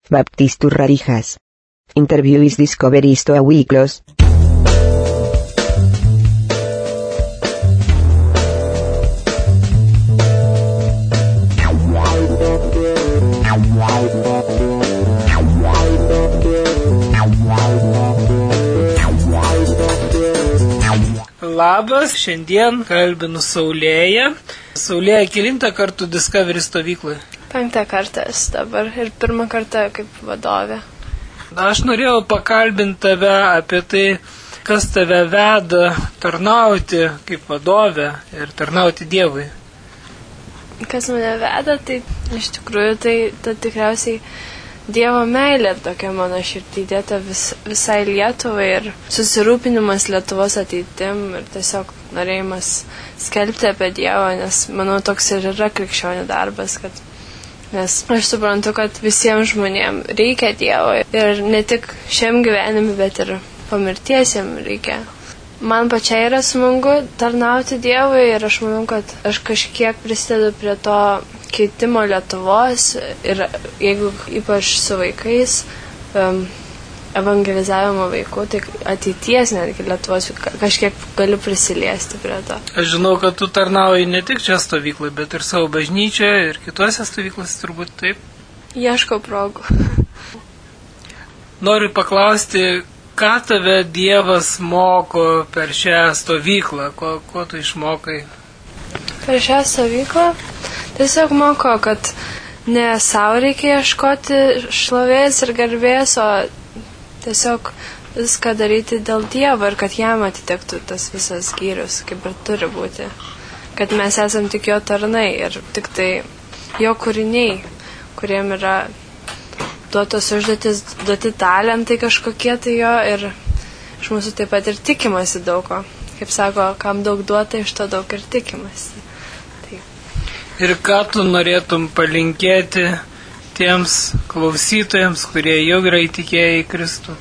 Baptistus Rarijas. Interview is discoveries to a weeklos. Labas, šiandien kalbinu Saulėją. Saulėja, kelintą kartų Discovery stovyklai? 5 kartą esu dabar ir 1 kartą kaip vadovė. Aš norėjau pakalbinti tave apie tai, kas tave veda tarnauti kaip vadovė ir tarnauti Dievui. Kas mane veda, tai iš tikrųjų tai tikriausiai Dievo meilė tokia mano širdį dėta visai Lietuvai ir susirūpinimas Lietuvos ateitim ir tiesiog norėjimas skelbti apie Dievą, nes manau toks ir yra krikščionių darbas, nes aš suprantu, kad visiems žmonėms reikia Dievo ir ne tik šiam gyvenimui, bet ir po mirties jam reikia. Man pačiai yra smagu tarnauti Dievui ir aš manau, kad aš kažkiek prisidedu prie to keitimo Lietuvos ir jeigu ypač su vaikais, evangelizavimo vaikų, tai ateities netgi Lietuvos kažkiek galiu prisiliesti prie to. Aš žinau, kad tu tarnauji ne tik čia stovyklai, bet ir savo bažnyčioje ir kitose stovyklose, turbūt taip? Ieškau progų. Noriu paklausti, ką tave Dievas moko per šią stovyklą? Ko tu išmokai? Per šią stovyklą tiesiog moko, kad ne savo reikia ieškoti šlovės ir garbės, o tiesiog viską daryti dėl Dievo ir kad jam atitektų tas visas gyrius, kaip ir turi būti. Kad mes esam tik jo tarnai ir tik tai jo kūriniai, kuriem yra duotos užduotis, duoti talentai kažkokie tai jo ir iš mūsų taip pat ir tikimasi daug ko. Kaip sako, kam daug duota, iš to daug ir tikimasi. Ir ką tu norėtum palinkėti tiems klausytojams, kurie jau yra įtikėję į Kristų?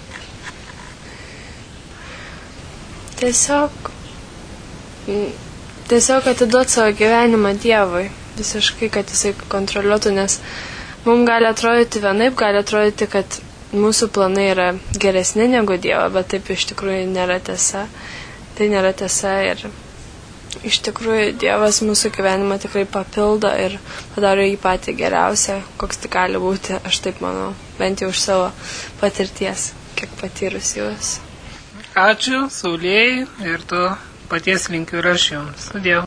Tiesiog atiduoti savo gyvenimą Dievui, visiškai, kad jisai kontroliuotų, nes mums gali atrodyti vienaip, gali atrodyti, kad mūsų planai yra geresni negu Dievo, bet taip iš tikrųjų nėra tiesa. Tai nėra tiesa ir iš tikrųjų Dievas mūsų gyvenimą tikrai papildo ir padaro jį patį geriausią, koks tik gali būti, aš taip manau, bent jau už savo patirties, kiek patyrus jūs. Ačiū Saulėjai ir to paties linkiu ir aš jums. Sudiev.